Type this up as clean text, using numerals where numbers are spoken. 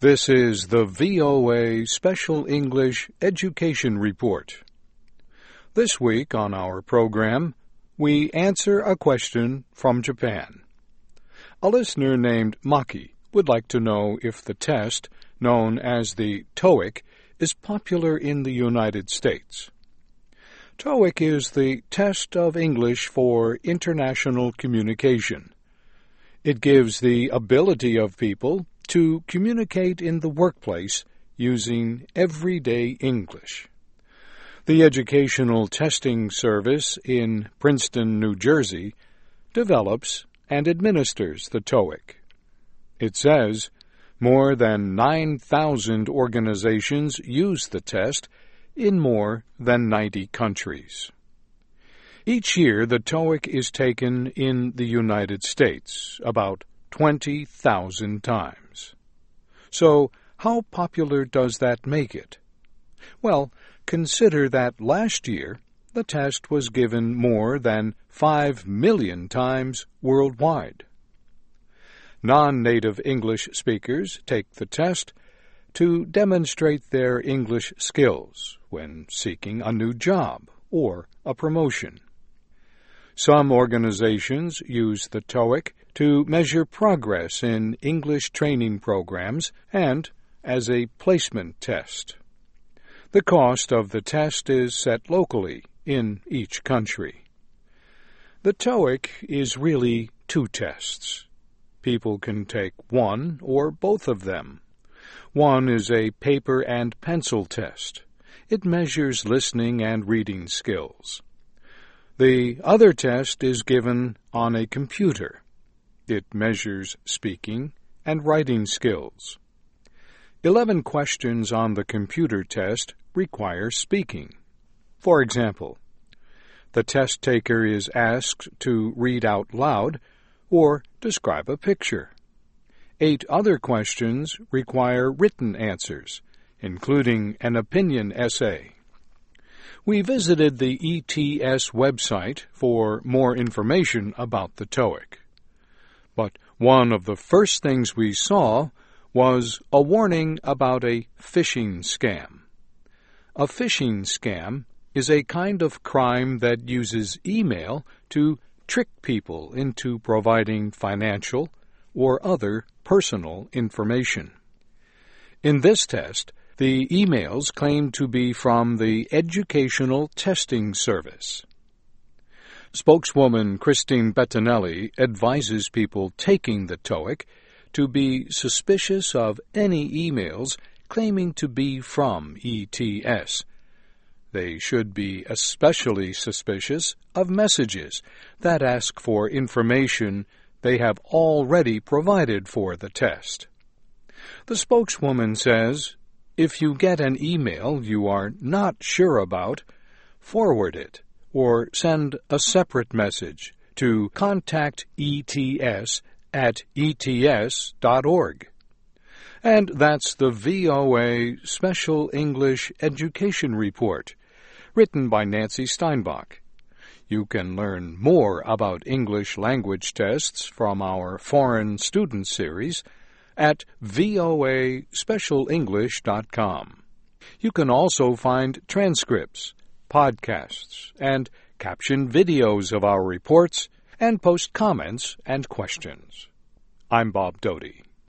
This is the VOA Special English Education Report. This week on our program, we answer a question from Japan. A listener named Maki would like to know if the test, known as the TOEIC, is popular in the United States. TOEIC is the test of English for international communication. It gives the ability of people to communicate in the workplace using everyday English. The Educational Testing Service in Princeton, New Jersey, develops and administers the TOEIC. It says more than 9,000 organizations use the test in more than 90 countries. Each year, the TOEIC is taken in the United States about 20,000 times. So, how popular does that make it? Well, consider that last year the test was given more than 5 million times worldwide. Non-native English speakers take the test to demonstrate their English skills when seeking a new job or a promotion. Some organizations use the TOEIC to measure progress in English training programs and as a placement test. The cost of the test is set locally in each country. The TOEIC is really two tests. People can take one or both of them. One is a paper and pencil test. It measures listening and reading skills. The other test is given on a computer. It measures speaking and writing skills. 11 questions on the computer test require speaking. For example, the test taker is asked to read out loud or describe a picture. 8 other questions require written answers, including an opinion essay. We visited the ETS website for more information about the TOEIC. But one of the first things we saw was a warning about a phishing scam. A phishing scam is a kind of crime that uses email to trick people into providing financial or other personal information. In this test, the emails claim to be from the Educational Testing Service. Spokeswoman Christine Bettinelli advises people taking the TOEIC to be suspicious of any emails claiming to be from ETS. They should be especially suspicious of messages that ask for information they have already provided for the test. The spokeswoman says, if you get an email you are not sure about, forward it or send a separate message to contactets@ets.org. And that's the VOA Special English Education Report, written by Nancy Steinbach. You can learn more about English language tests from our Foreign Student Series at voaspecialenglish.com. You can also find transcripts, podcasts, and captioned videos of our reports and post comments and questions. I'm Bob Doty.